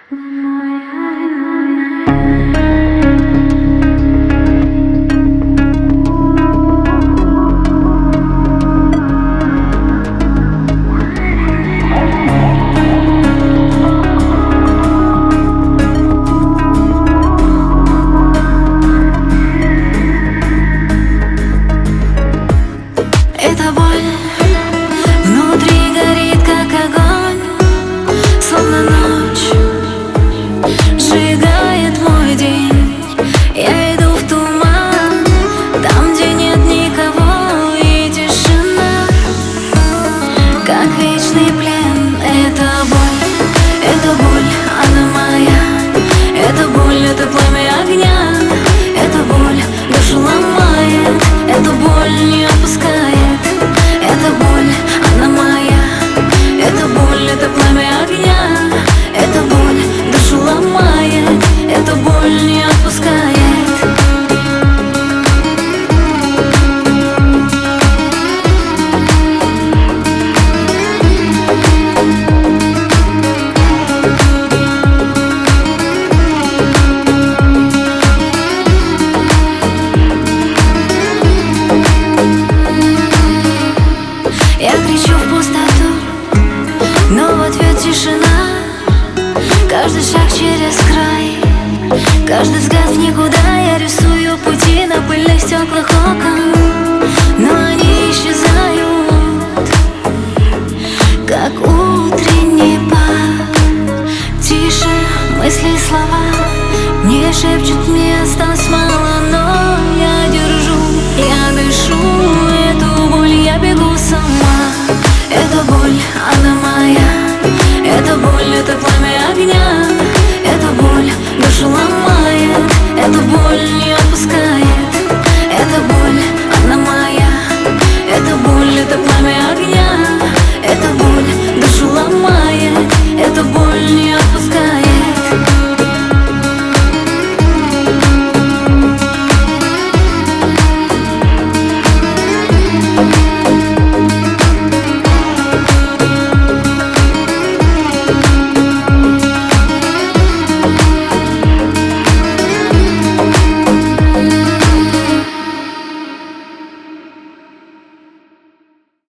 Эта боль внутри горит, как огонь, словно ночь сжигает мой день. Я иду в туман, там, где нет никого, и тишина, как вечный плен. Эта боль, она моя. Эта боль, это пламя огня. Эта боль душу ломает, эта боль не отпускает. Эта боль, она моя. Эта боль, это пламя огня. Эта боль душу ломает, эта боль не отпускает. Я кричу в пустоту, но в ответ тишина. Каждый шаг через край, каждый взгляд в никуда. Я рисую пути на пыльных стеклах окон, но они исчезают, как утренний пар. Тише мысли и слова мне шепчут, мне осталось мало, но я держу, я дышу. Эту боль я бегу сама. Эта боль, она моя. Эта боль, это пламя